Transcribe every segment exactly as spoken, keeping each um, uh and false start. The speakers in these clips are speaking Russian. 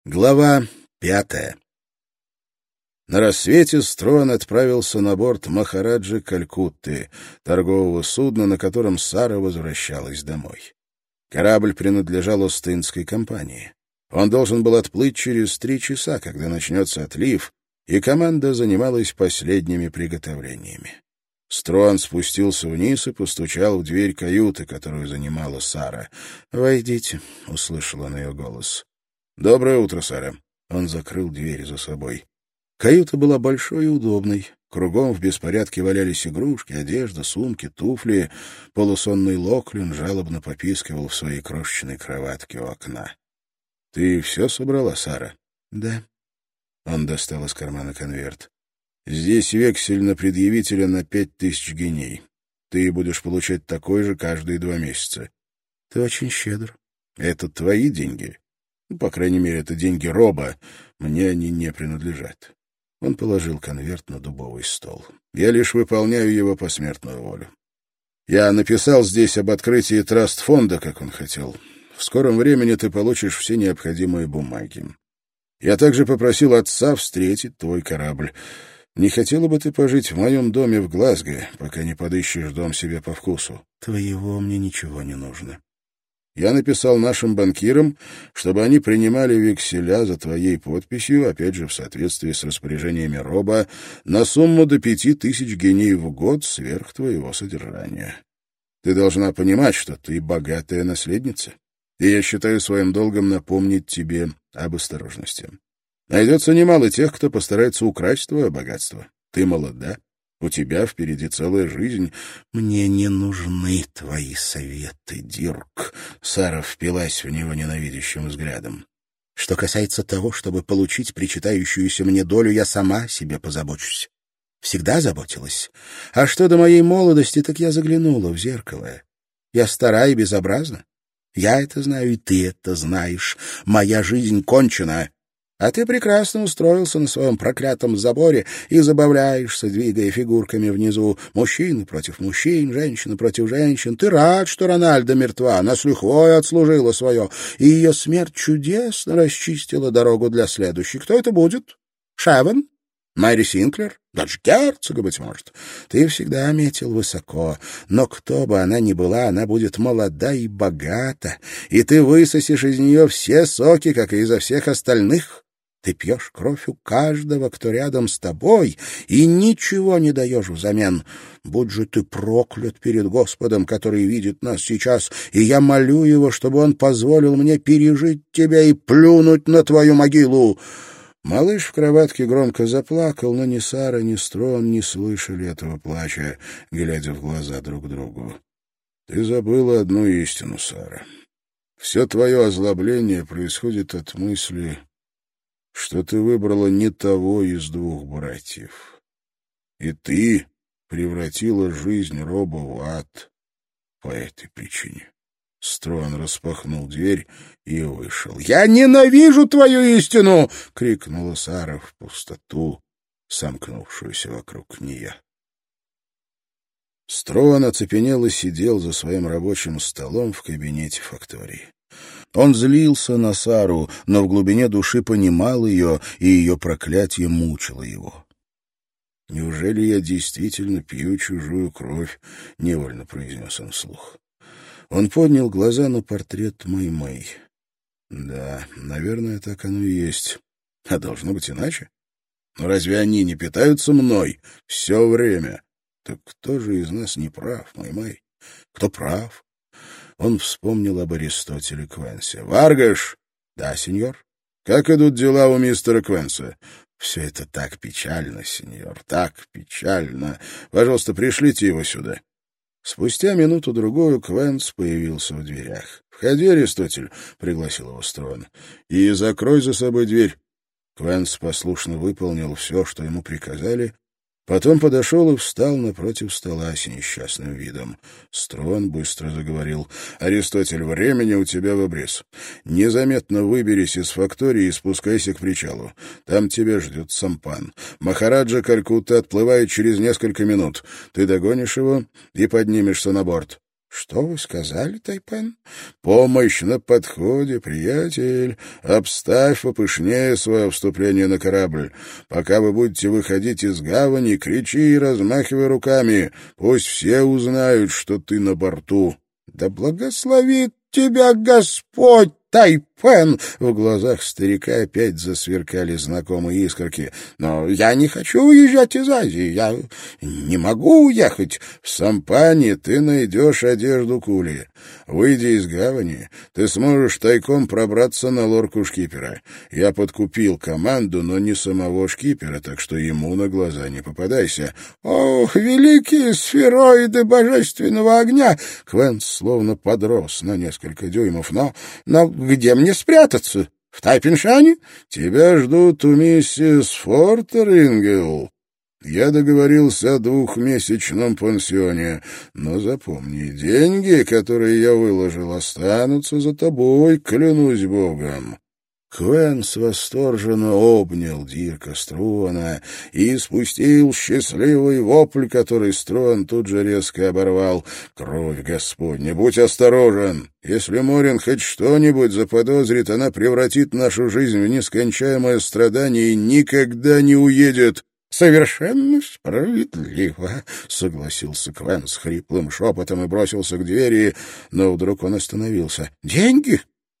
Глава пятая. На рассвете Строн отправился на борт Махараджи Калькутты, торгового судна, на котором Сара возвращалась домой. Корабль принадлежал Остинской компании. Он должен был отплыть через три часа, когда начнется отлив, и команда занималась последними приготовлениями. Строн спустился вниз и постучал в дверь каюты, которую занимала Сара. «Войдите», — услышал он ее голос. «Доброе утро, Сара». Он закрыл дверь за собой. Каюта была большой и удобной. Кругом в беспорядке валялись игрушки, одежда, сумки, туфли. Полусонный Локлин жалобно попискивал в своей крошечной кроватке у окна. «Ты все собрала, Сара?» «Да». Он достал из кармана конверт. «Здесь вексель на предъявителя на пять тысяч геней. Ты будешь получать такой же каждые два месяца». «Ты очень щедр». «Это твои деньги?» Ну, по крайней мере, это деньги Роба. Мне они не принадлежат. Он положил конверт на дубовый стол. Я лишь выполняю его посмертную волю. Я написал здесь об открытии траст-фонда, как он хотел. В скором времени ты получишь все необходимые бумаги. Я также попросил отца встретить твой корабль. Не хотела бы ты пожить в моем доме в Глазго, пока не подыщешь дом себе по вкусу? Твоего мне ничего не нужно. Я написал нашим банкирам, чтобы они принимали векселя за твоей подписью, опять же, в соответствии с распоряжениями Роба, на сумму до пяти тысяч геней в год сверх твоего содержания. Ты должна понимать, что ты богатая наследница, и я считаю своим долгом напомнить тебе об осторожности. Найдется немало тех, кто постарается украсть твое богатство. Ты молода. У тебя впереди целая жизнь. Мне не нужны твои советы, Дирк. Сара впилась в него ненавидящим взглядом. Что касается того, чтобы получить причитающуюся мне долю, я сама себе позабочусь. Всегда заботилась. А что до моей молодости, так я заглянула в зеркало. Я стара и безобразна. Я это знаю, и ты это знаешь. Моя жизнь кончена. А ты прекрасно устроился на своем проклятом заборе и забавляешься, двигая фигурками внизу. Мужчины против мужчин, женщины против женщин. Ты рад, что Рональда мертва, она с лихвой отслужила свое, и ее смерть чудесно расчистила дорогу для следующей. Кто это будет? Шевен? Мэри Синклер? Даже герцога, быть может. Ты всегда метил высоко, но кто бы она ни была, она будет молода и богата, и ты высосешь из нее все соки, как и изо всех остальных. Ты пьешь кровь у каждого, кто рядом с тобой, и ничего не даешь взамен. Будь же ты проклят перед Господом, который видит нас сейчас, и я молю его, чтобы он позволил мне пережить тебя и плюнуть на твою могилу». Малыш в кроватке громко заплакал, но ни Сара, ни Строн не слышали этого плача, глядя в глаза друг другу. «Ты забыла одну истину, Сара. Все твое озлобление происходит от мысли, что ты выбрала не того из двух братьев. И ты превратила жизнь Роба в ад по этой причине». Строн распахнул дверь и вышел. «Я ненавижу твою истину!» — крикнула Сара в пустоту, сомкнувшуюся вокруг нее. Строн оцепенело сидел за своим рабочим столом в кабинете фактории. Он злился на Сару, но в глубине души понимал ее, и ее проклятие мучило его. «Неужели я действительно пью чужую кровь?» — невольно произнес он вслух. Он поднял глаза на портрет Мэй-Мэй. Да, наверное, так оно и есть. А должно быть иначе. Но разве они не питаются мной все время? Так кто же из нас не прав, Мэй-Мэй? Кто прав? Он вспомнил об Аристотеле Квенсе. «Варгаш!» «Да, сеньор?» «Как идут дела у мистера Квенса?» «Все это так печально, сеньор, так печально. Пожалуйста, пришлите его сюда». Спустя минуту-другую Квенс появился в дверях. «Входи, Аристотель», — пригласил его Строн, — «и закрой за собой дверь». Квенс послушно выполнил все, что ему приказали, потом подошел и встал напротив стола с несчастным видом. Строн быстро заговорил. «Аристотель, времени у тебя в обрез. Незаметно выберись из фактории и спускайся к причалу. Там тебя ждет сампан. Махараджа Калькутта отплывает через несколько минут. Ты догонишь его и поднимешься на борт. «Что вы сказали, Тайпен?» «Помощь на подходе, приятель. Обставь попышнее свое вступление на корабль. Пока вы будете выходить из гавани, кричи и размахивай руками. Пусть все узнают, что ты на борту». «Да благословит тебя Господь, Тайпен!» В глазах старика опять засверкали знакомые искорки. «Но я не хочу уезжать из Азии. Я не могу уехать. В Сампане ты найдешь одежду Кули. Выйдя из гавани, ты сможешь тайком пробраться на лорку шкипера. Я подкупил команду, но не самого шкипера, так что ему на глаза не попадайся». «Ох, великие сфероиды божественного огня!» Квенс словно подрос на несколько дюймов. «Но, но где мне спрятаться? В Тайпиншане?» «Тебя ждут у миссис Фортерингел. Я договорился о двухмесячном пансионе, но запомни, деньги, которые я выложил, останутся за тобой, клянусь богом». Квенс восторженно обнял Дирка Струана и спустил счастливый вопль, который Струан тут же резко оборвал. «Кровь Господня! Будь осторожен! Если Морин хоть что-нибудь заподозрит, она превратит нашу жизнь в нескончаемое страдание и никогда не уедет». «Совершенно справедливо», — согласился Квенс хриплым шепотом и бросился к двери, но вдруг он остановился. «Деньги?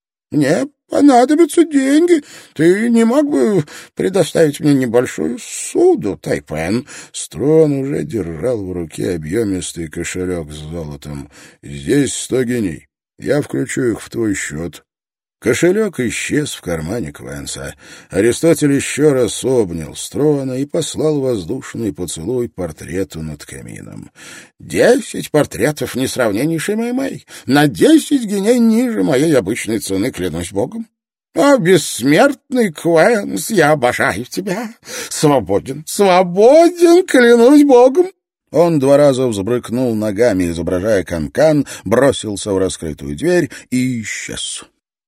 Мне понадобятся деньги. Ты не мог бы предоставить мне небольшую суду, Тайпен?» Струан уже держал в руке объемистый кошелек с золотом. «Здесь сто геней. Я включу их в твой счет». Кошелек исчез в кармане Квенса. Аристотель еще раз обнял Струана и послал воздушный поцелуй портрету над камином. «Десять портретов несравненнейшей Мэй-Мэй. На десять геней ниже моей обычной цены, клянусь богом. О, бессмертный Квенс, я обожаю тебя. Свободен, свободен, клянусь богом». Он два раза взбрыкнул ногами, изображая канкан, бросился в раскрытую дверь и исчез.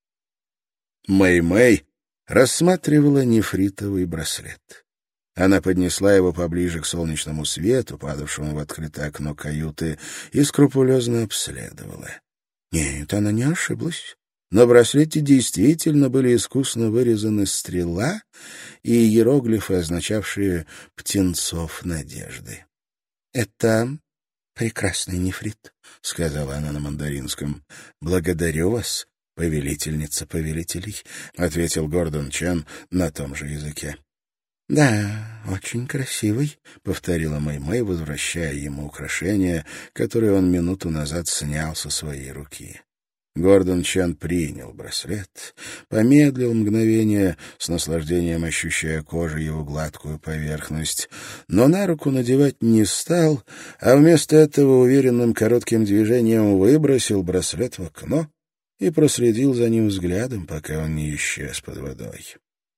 Мэй-Мэй рассматривала нефритовый браслет. Она поднесла его поближе к солнечному свету, падавшему в открытое окно каюты, и скрупулезно обследовала. Нет, она не ошиблась. На браслете действительно были искусно вырезаны стрела и иероглифы, означавшие «птенцов надежды». — Это прекрасный нефрит, — сказала она на мандаринском. — Благодарю вас, повелительница повелителей, — ответил Гордон Чен на том же языке. — Да, очень красивый, — повторила Мэй-Мэй, возвращая ему украшение, которое он минуту назад снял со своей руки. Гордон Чен принял браслет, помедлил мгновение, с наслаждением ощущая кожей его гладкую поверхность, но на руку надевать не стал, а вместо этого уверенным коротким движением выбросил браслет в окно и проследил за ним взглядом, пока он не исчез под водой.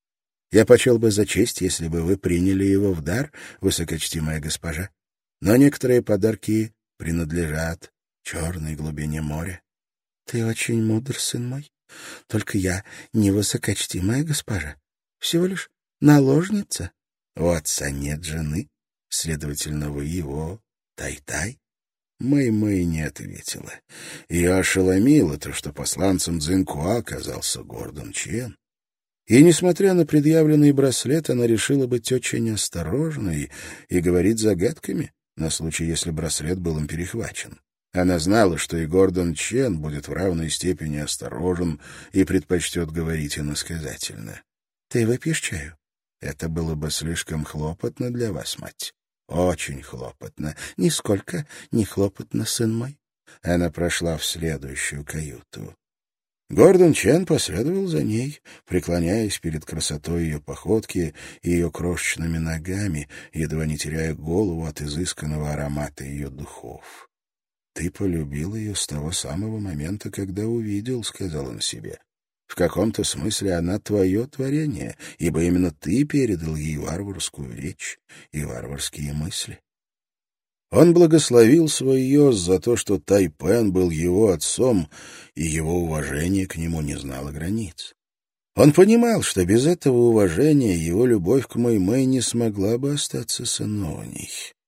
«Я почел бы за честь, если бы вы приняли его в дар, высокочтимая госпожа, но некоторые подарки принадлежат черной глубине моря». «Ты очень мудр, сын мой. Только я не высокочтимая госпожа, всего лишь наложница. У отца нет жены, следовательно, вы его тай-тай». Мэй-Мэй не ответила. Ее ошеломило то, что посланцем Цзиньхуа оказался Гордон Чен. И, несмотря на предъявленный браслет, она решила быть очень осторожной и говорить загадками, на случай, если браслет был им перехвачен. Она знала, что и Гордон Чен будет в равной степени осторожен и предпочтет говорить иносказательно. — Ты выпьешь чаю? Это было бы слишком хлопотно для вас, мать. Очень хлопотно. Нисколько не хлопотно, сын мой. Она прошла в следующую каюту. Гордон Чен последовал за ней, преклоняясь перед красотой ее походки и ее крошечными ногами, едва не теряя голову от изысканного аромата ее духов. «Ты полюбил ее с того самого момента, когда увидел», — сказал он себе. «В каком-то смысле она твое творение, ибо именно ты передал ей варварскую речь и варварские мысли». Он благословил свой Йос за то, что Тайпен был его отцом, и его уважение к нему не знало границ. Он понимал, что без этого уважения его любовь к Мэй-Мэй не смогла бы остаться сыновней.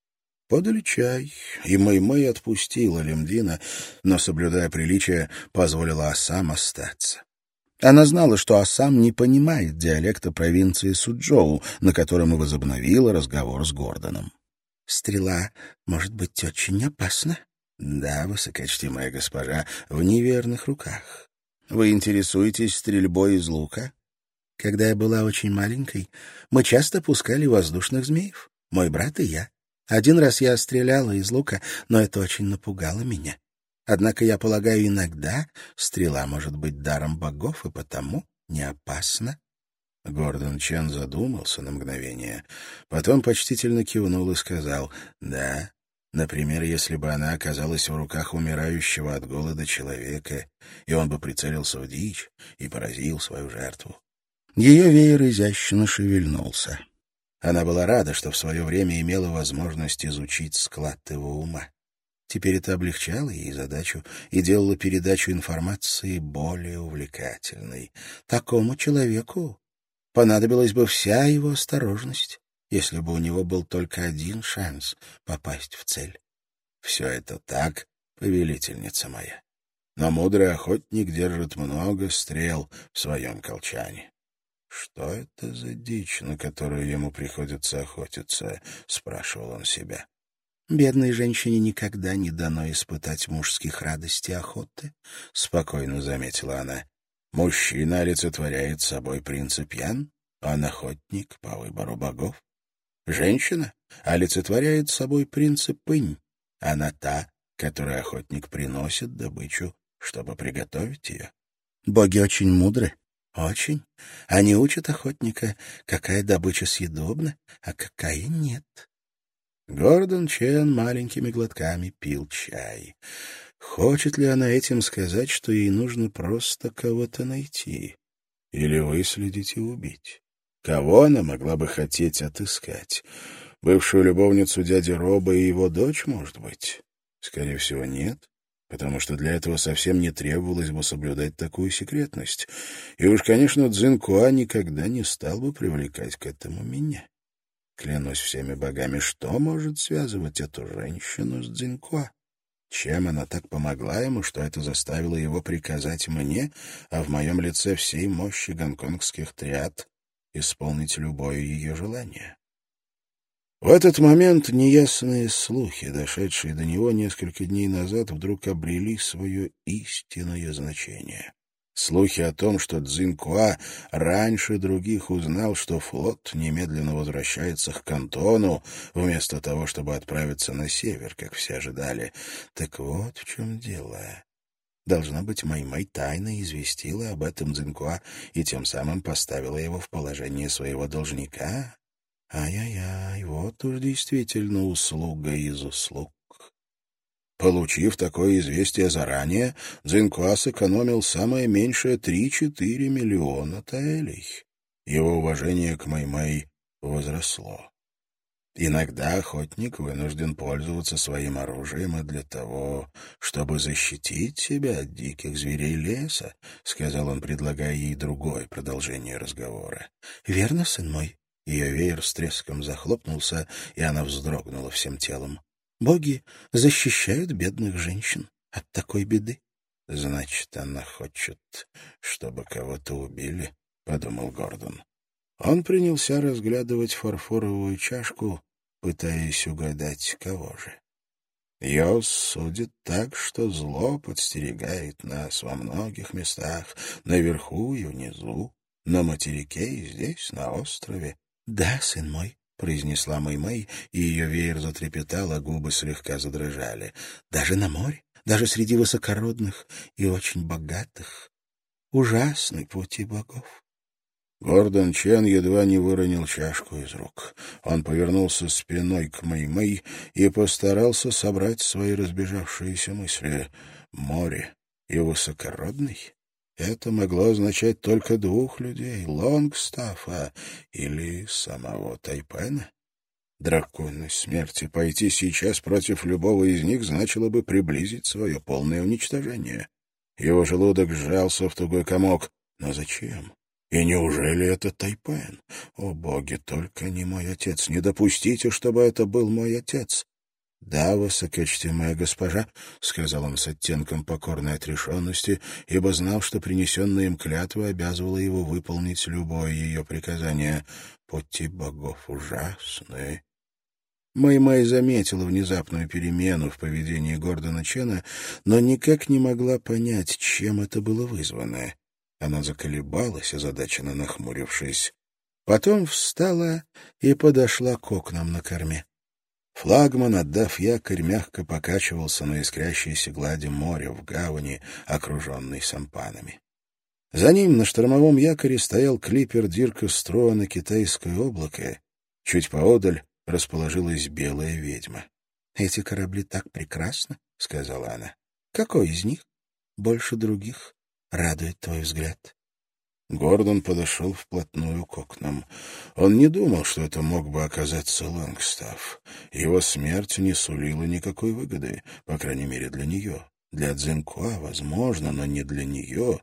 Подали чай, и Мэй-Мэй отпустила Лемдина, но, соблюдая приличие, позволила Асам остаться. Она знала, что Асам не понимает диалекта провинции Суджоу, на котором и возобновила разговор с Гордоном. «Стрела может быть очень опасна?» «Да, высокочтимая госпожа, в неверных руках. Вы интересуетесь стрельбой из лука?» «Когда я была очень маленькой, мы часто пускали воздушных змеев, мой брат и я. Один раз я стреляла из лука, но это очень напугало меня. Однако, я полагаю, иногда стрела может быть даром богов и потому не опасна». Гордон Чен задумался на мгновение, потом почтительно кивнул и сказал: «Да, например, если бы она оказалась в руках умирающего от голода человека, и он бы прицелился в дичь и поразил свою жертву». Ее веер изящно шевельнулся. Она была рада, что в свое время имела возможность изучить склад его ума. Теперь это облегчало ей задачу и делало передачу информации более увлекательной. Такому человеку понадобилась бы вся его осторожность, если бы у него был только один шанс попасть в цель. Все это так, повелительница моя. Но мудрый охотник держит много стрел в своем колчане. «Что это за дичь, на которую ему приходится охотиться?» — спрашивал он себя. «Бедной женщине никогда не дано испытать мужских радостей охоты», — спокойно заметила она. «Мужчина олицетворяет собой принцип Ян, он охотник по выбору богов. Женщина олицетворяет собой принцип Инь, она та, которой охотник приносит добычу, чтобы приготовить ее. Боги очень мудры. Очень. Они учат охотника, какая добыча съедобна, а какая нет». Гордон Чен маленькими глотками пил чай. Хочет ли она этим сказать, что ей нужно просто кого-то найти? Или выследить и убить? Кого она могла бы хотеть отыскать? Бывшую любовницу дяди Роба и его дочь, может быть? Скорее всего, нет. Потому что для этого совсем не требовалось бы соблюдать такую секретность. И уж, конечно, Цзинкуа никогда не стал бы привлекать к этому меня. Клянусь всеми богами, что может связывать эту женщину с Цзинкуа? Чем она так помогла ему, что это заставило его приказать мне, а в моем лице всей мощи гонконгских триад, исполнить любое ее желание? В этот момент неясные слухи, дошедшие до него несколько дней назад, вдруг обрели свое истинное значение. Слухи о том, что Цзинкуа раньше других узнал, что флот немедленно возвращается к Кантону, вместо того, чтобы отправиться на север, как все ожидали. Так вот в чем дело. Должно быть, Мэй-Мэй тайно известила об этом Цзинкуа и тем самым поставила его в положение своего должника. Ай-яй-яй, вот уж действительно услуга из услуг. Получив такое известие заранее, Цзинкуа сэкономил самое меньшее три-четыре миллиона таэлей. Его уважение к Мэй-Мэй возросло. Иногда охотник вынужден пользоваться своим оружием и для того, чтобы защитить себя от диких зверей леса, — сказал он, предлагая ей другое продолжение разговора. — Верно, сын мой? Ее веер с треском захлопнулся, и она вздрогнула всем телом. Боги защищают бедных женщин от такой беды. — Значит, она хочет, чтобы кого-то убили, — подумал Гордон. Он принялся разглядывать фарфоровую чашку, пытаясь угадать, кого же. Йос судит так, что зло подстерегает нас во многих местах, наверху и внизу, на материке и здесь, на острове. — Да, сын мой, — произнесла Мэй-Мэй, и ее веер затрепетал, а губы слегка задрожали. — Даже на море, даже среди высокородных и очень богатых. Ужасный пути богов. Гордон Чен едва не выронил чашку из рук. Он повернулся спиной к Мэй-Мэй и постарался собрать свои разбежавшиеся мысли. Море и высокородный? Это могло означать только двух людей — Лонгстаффа или самого Тайпена. Драконы смерти пойти сейчас против любого из них значило бы приблизить свое полное уничтожение. Его желудок сжался в тугой комок. Но зачем? И неужели это Тайпен? О, боги, только не мой отец. Не допустите, чтобы это был мой отец. «Да, высокочтимая госпожа», — сказал он с оттенком покорной отрешенности, ибо знал, что принесенная им клятва обязывала его выполнить любое ее приказание. «Пути богов ужасны». Мэй-Мэй заметила внезапную перемену в поведении Гордона Чена, но никак не могла понять, чем это было вызвано. Она заколебалась, озадаченно нахмурившись. Потом встала и подошла к окнам на корме. Флагман, отдав якорь, мягко покачивался на искрящейся глади моря в гавани, окруженной сампанами. За ним на штормовом якоре стоял клипер Дирка Строана «Китайское облако». Чуть поодаль расположилась белая ведьма. «Эти корабли так прекрасны», — сказала она. «Какой из них больше других радует твой взгляд?» Гордон подошел вплотную к окнам. Он не думал, что это мог бы оказаться Лонгстафф. Его смерть не сулила никакой выгоды, по крайней мере, для нее. Для Цзиньхуа, возможно, но не для нее.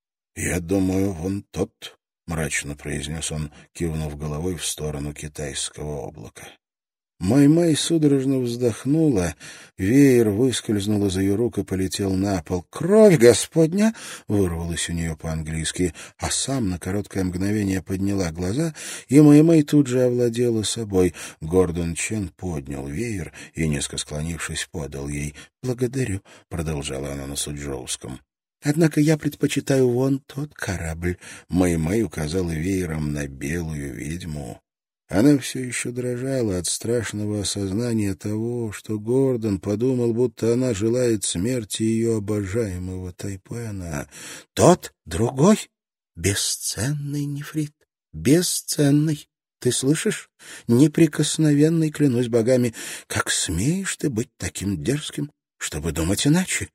«Я думаю, вон тот», — мрачно произнес он, кивнув головой в сторону китайского облака. Мэй-Мэй судорожно вздохнула, веер выскользнул из ее рук и полетел на пол. «Кровь Господня!» — вырвалось у нее по-английски, а сам на короткое мгновение подняла глаза, и Мэй-Мэй тут же овладела собой. Гордон Чен поднял веер и, низко склонившись, подал ей. «Благодарю», — продолжала она на суджоуском. «Однако я предпочитаю вон тот корабль». Мэй-Мэй указала веером на белую ведьму. Она все еще дрожала от страшного осознания того, что Гордон подумал, будто она желает смерти ее обожаемого Тайпена. «Тот другой? Бесценный нефрит. Бесценный. Ты слышишь? Неприкосновенный, клянусь богами. Как смеешь ты быть таким дерзким, чтобы думать иначе?»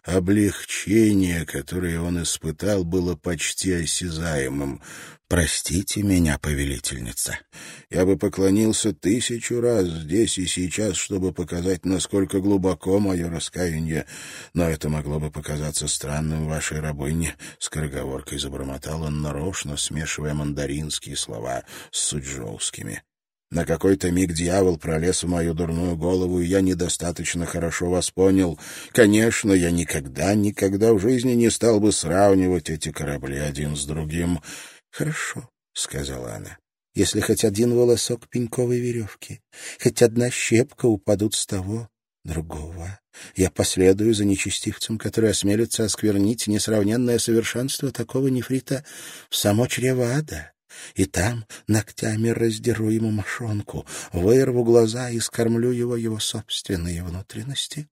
Облегчение, которое он испытал, было почти осязаемым. «Простите меня, повелительница. Я бы поклонился тысячу раз здесь и сейчас, чтобы показать, насколько глубоко мое раскаяние, но это могло бы показаться странным вашей рабыне», — скороговоркой забормотал он нарочно, смешивая мандаринские слова с суджоускими. «На какой-то миг дьявол пролез в мою дурную голову, и я недостаточно хорошо вас понял. Конечно, я никогда, никогда в жизни не стал бы сравнивать эти корабли один с другим». «Хорошо», — сказала она, — «если хоть один волосок пеньковой веревки, хоть одна щепка упадут с того, другого, я последую за нечестивцем, который осмелится осквернить несравненное совершенство такого нефрита в само чрево ада. И там ногтями раздеру ему мошонку, вырву глаза и скормлю его его собственные внутренности».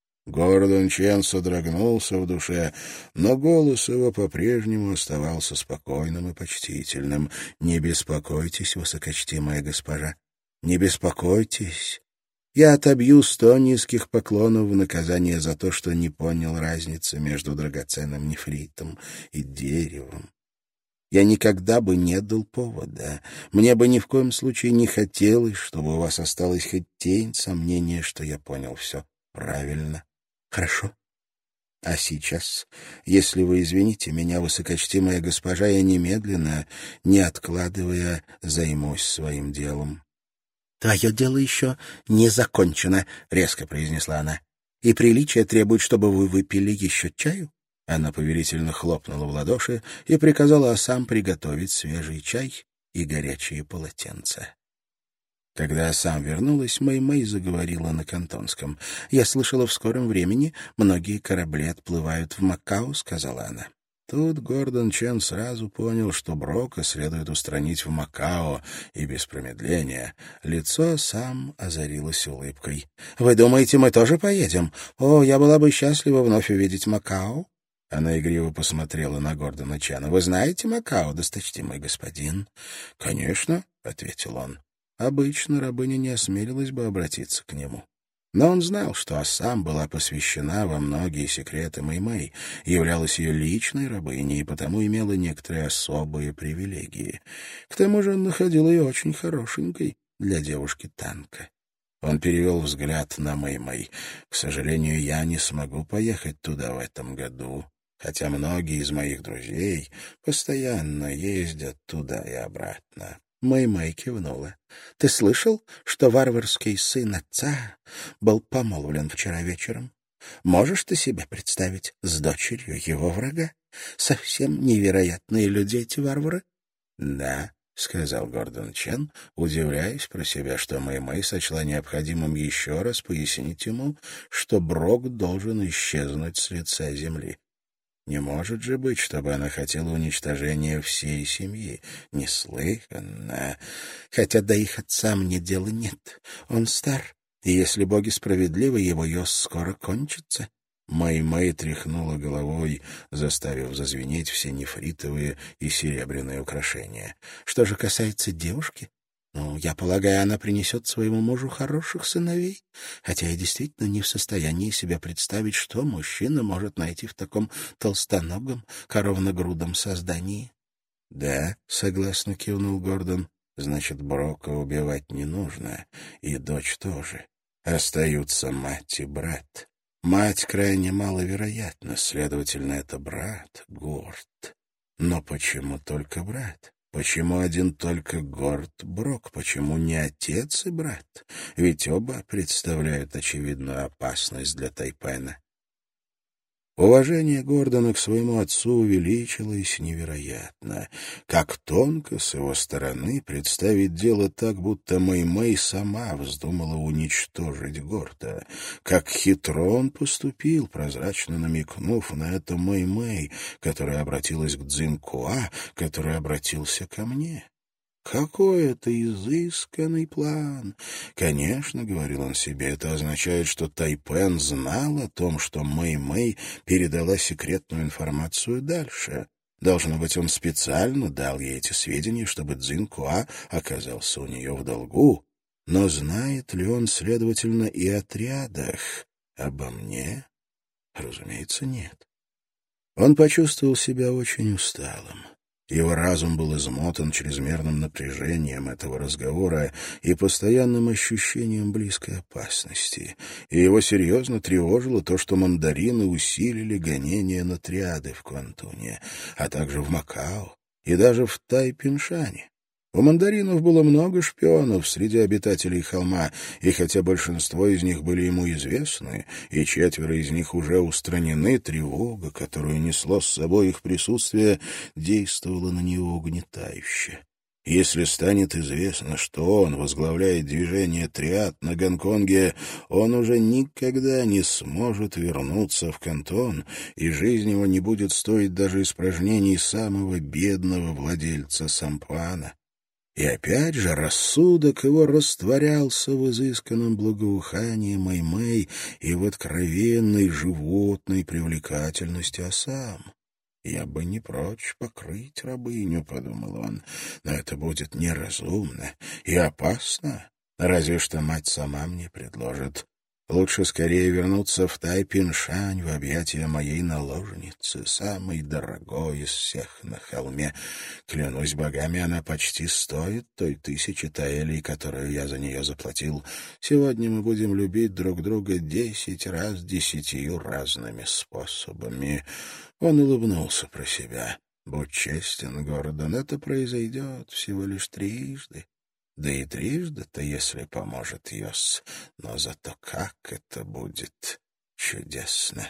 Гордон Чен содрогнулся в душе, но голос его по-прежнему оставался спокойным и почтительным. «Не беспокойтесь, высокочтимая госпожа, не беспокойтесь. Я отобью сто низких поклонов в наказание за то, что не понял разницы между драгоценным нефритом и деревом. Я никогда бы не дал повода. Мне бы ни в коем случае не хотелось, чтобы у вас осталась хоть тень сомнения, что я понял все правильно. Хорошо? А сейчас, если вы извините меня, высокочтимая госпожа, я немедленно, не откладывая, займусь своим делом». «Твое дело еще не закончено», — резко произнесла она. «И приличие требует, чтобы вы выпили еще чаю». Она повелительно хлопнула в ладоши и приказала Асам приготовить свежий чай и горячие полотенца. Когда Асам вернулась, Мэй-Мэй заговорила на кантонском. «Я слышала, в скором времени многие корабли отплывают в Макао», — сказала она. Тут Гордон Чен сразу понял, что Брока следует устранить в Макао, и без промедления лицо Асам озарилось улыбкой. «Вы думаете, мы тоже поедем? О, я была бы счастлива вновь увидеть Макао». Она игриво посмотрела на Гордона Чена. «Вы знаете Макао, досточтимый господин?» «Конечно», — ответил он. Обычно рабыня не осмелилась бы обратиться к нему. Но он знал, что Асам была посвящена во многие секреты Мэй-Мэй, являлась ее личной рабыней и потому имела некоторые особые привилегии. К тому же он находил ее очень хорошенькой для девушки-танка. Он перевел взгляд на Мэй-Мэй. «К сожалению, я не смогу поехать туда в этом году, хотя многие из моих друзей постоянно ездят туда и обратно». Мэй-Мэй кивнула. — Ты слышал, что варварский сын отца был помолвлен вчера вечером? Можешь ты себе представить с дочерью его врага? Совсем невероятные люди эти варвары. — Да, — сказал Гордон Чен, удивляясь про себя, что Мэй-Мэй сочла необходимым еще раз пояснить ему, что Брок должен исчезнуть с лица земли. Не может же быть, чтобы она хотела уничтожения всей семьи. Неслыханно. Хотя до их отца мне дела нет. Он стар, и если боги справедливы, его ёс скоро кончится. Мэй-Мэй тряхнула головой, заставив зазвенеть все нефритовые и серебряные украшения. Что же касается девушки, ну, я полагаю, она принесет своему мужу хороших сыновей, хотя я действительно не в состоянии себе представить, что мужчина может найти в таком толстоногом, коровногрудом создании. — Да, — согласно кивнул Гордон, — значит, Брока убивать не нужно, и дочь тоже. Остаются мать и брат. Мать крайне маловероятна, следовательно, это брат, Горд. Но почему только брат? Почему один только Горд Брок? Почему не отец и брат? Ведь оба представляют очевидную опасность для Тайпена. Уважение Гордона к своему отцу увеличилось невероятно. Как тонко с его стороны представить дело так, будто Мэй-Мэй сама вздумала уничтожить Горда. Как хитро он поступил, прозрачно намекнув на это Мэй-Мэй, которая обратилась к Цзинь-Куа, который обратился ко мне. Какой это изысканный план! Конечно, — говорил он себе, — это означает, что Тайпен знал о том, что Мэй-Мэй передала секретную информацию дальше. Должно быть, он специально дал ей эти сведения, чтобы Цзинь-Куа оказался у нее в долгу. Но знает ли он, следовательно, и о отрядах? Обо мне? Разумеется, нет. Он почувствовал себя очень усталым. Его разум был измотан чрезмерным напряжением этого разговора и постоянным ощущением близкой опасности, и его серьезно тревожило то, что мандарины усилили гонения на триады в Квантуне, а также в Макао и даже в Тайпиншане. У мандаринов было много шпионов среди обитателей холма, и хотя большинство из них были ему известны, и четверо из них уже устранены, тревога, которую несло с собой их присутствие, действовала на него угнетающе. Если станет известно, что он возглавляет движение триад на Гонконге, он уже никогда не сможет вернуться в Кантон, и жизнь его не будет стоить даже испражнений самого бедного владельца сампана. И опять же рассудок его растворялся в изысканном благоухании Мэй-Мэй и в откровенной животной привлекательности Осам. «Я бы не прочь покрыть рабыню», — подумал он, — «но это будет неразумно и опасно. Разве что мать сама мне предложит. Лучше скорее вернуться в Тайпиншань, в объятия моей наложницы, самой дорогой из всех на холме. Клянусь богами, она почти стоит той тысячи таэлей, которую я за нее заплатил. Сегодня мы будем любить друг друга десять раз десятью разными способами». Он улыбнулся про себя. «Будь честен, Гордон, это произойдет всего лишь трижды. Да и трижды-то, если поможет Йос. Но зато как это будет чудесно!»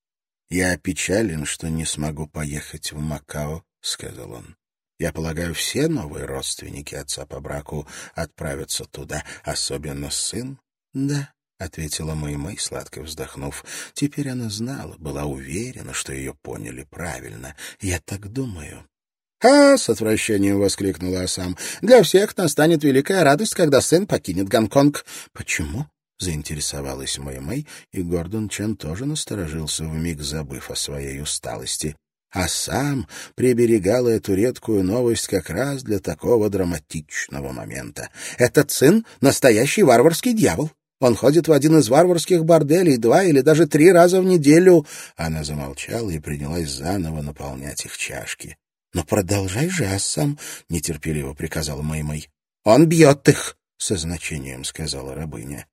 «Я опечален, что не смогу поехать в Макао», — сказал он. «Я полагаю, все новые родственники отца по браку отправятся туда, особенно сын?» «Да», — ответила Мэй-Мэй, сладко вздохнув. Теперь она знала, была уверена, что ее поняли правильно. «Я так думаю». «А!» — с отвращением воскликнула Осам. «Для всех настанет великая радость, когда сын покинет Гонконг». «Почему?» — заинтересовалась Мэй-Мэй, и Гордон Чен тоже насторожился, вмиг забыв о своей усталости. Осам приберегала эту редкую новость как раз для такого драматичного момента. «Этот сын — настоящий варварский дьявол. Он ходит в один из варварских борделей два или даже три раза в неделю». Она замолчала и принялась заново наполнять их чашки. «Но продолжай же, Осам», — нетерпеливо приказала Мэй-Мэй. «Он бьет их», — со значением сказала рабыня.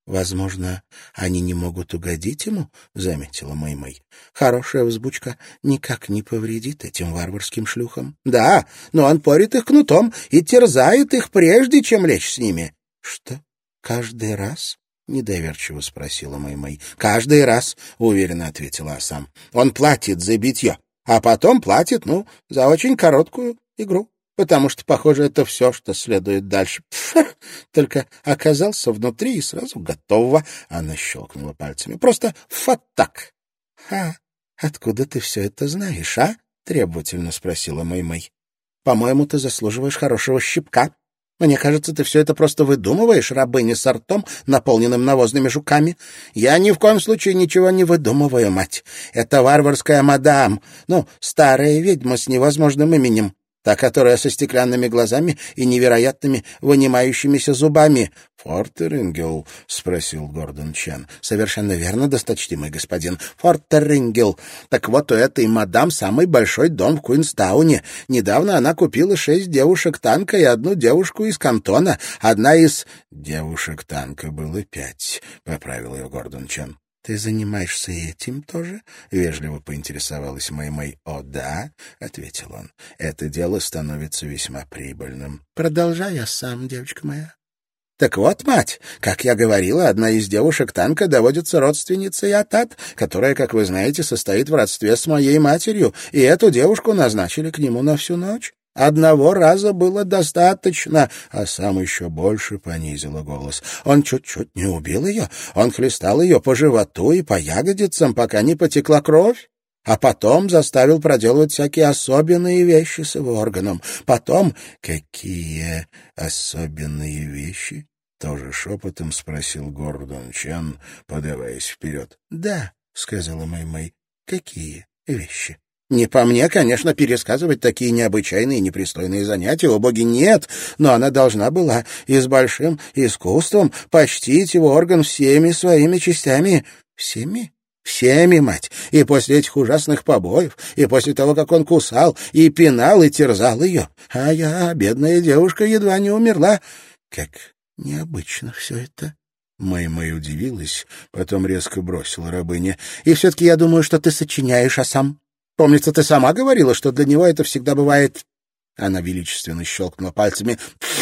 Возможно, они не могут угодить ему, — заметила Мэй-Мэй. Хорошая взбучка никак не повредит этим варварским шлюхам. Да, но он порит их кнутом и терзает их, прежде чем лечь с ними. Что, каждый раз? — недоверчиво спросила Мэй-Мэй. Каждый раз, — уверенно ответила Асам. Он платит за битье, а потом платит, ну, за очень короткую игру. Потому что, похоже, это все, что следует дальше. Пф, только оказался внутри и сразу готово. Она щелкнула пальцами. Просто вот так. — А откуда ты все это знаешь, а? — требовательно спросила Мэй-Мэй. — По-моему, ты заслуживаешь хорошего щипка. Мне кажется, ты все это просто выдумываешь, рабыня с ртом, наполненным навозными жуками. Я ни в коем случае ничего не выдумываю, мать. Это варварская мадам, ну, старая ведьма с невозможным именем. Та, которая со стеклянными глазами и невероятными вынимающимися зубами. — Фортерингел? — спросил Гордон Чен. — Совершенно верно, досточтимый господин. Фортерингел. Так вот, у этой мадам самый большой дом в Куинстауне. Недавно она купила шесть девушек танка и одну девушку из Кантона. Одна из... — Девушек танка было пять, — поправил ее Гордон Чен. — Ты занимаешься этим тоже? — вежливо поинтересовалась Мэй-Мэй. — О, да, — ответил он. — Это дело становится весьма прибыльным. — Продолжай, я сам, девочка моя. Так вот, мать, как я говорила, одна из девушек танка доводится родственницей Атат, которая, как вы знаете, состоит в родстве с моей матерью, и эту девушку назначили к нему на всю ночь. Одного раза было достаточно, а сам еще больше понизила голос. Он чуть-чуть не убил ее, он хлестал ее по животу и по ягодицам, пока не потекла кровь. А потом заставил проделывать всякие особенные вещи с его органом. Потом... — Какие особенные вещи? — тоже шепотом спросил Гордон Чен, подаваясь вперед. — Да, — сказала Мэй-Мэй, — какие вещи? Не по мне, конечно, пересказывать такие необычайные и непристойные занятия, о боги, нет, но она должна была и с большим искусством почтить его орган всеми своими частями. Всеми? Всеми, мать, и после этих ужасных побоев, и после того, как он кусал, и пинал, и терзал ее. А я, бедная девушка, едва не умерла. Как необычно все это. Мэй-Мэй удивилась, потом резко бросила рабыне. И все-таки я думаю, что ты сочиняешь, а сам... Помнится, ты сама говорила, что для него это всегда бывает... Она величественно щелкнула пальцами.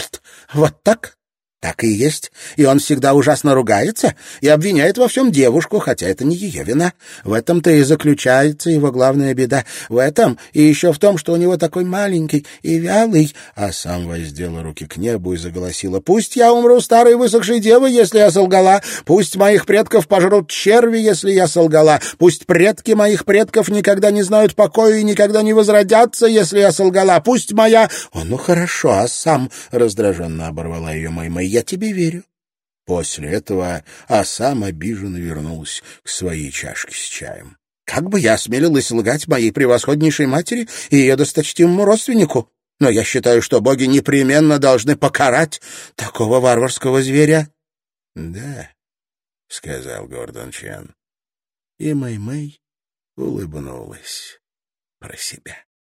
Вот так? Так и есть. И он всегда ужасно ругается и обвиняет во всем девушку, хотя это не ее вина. В этом-то и заключается его главная беда. В этом и еще в том, что у него такой маленький и вялый. А сам воздела руки к небу и заголосила. Пусть я умру старой высохшей девой, если я солгала. Пусть моих предков пожрут черви, если я солгала. Пусть предки моих предков никогда не знают покоя и никогда не возродятся, если я солгала. Пусть моя... О, ну хорошо, а сам... Раздраженно оборвала ее Мэй-Мэй. Я тебе верю. После этого Асам обиженно вернулась к своей чашке с чаем. Как бы я осмелилась лгать моей превосходнейшей матери и ее досточтимому родственнику? Но я считаю, что боги непременно должны покарать такого варварского зверя. — Да, — сказал Гордон Чен. И Мэй-Мэй улыбнулась про себя.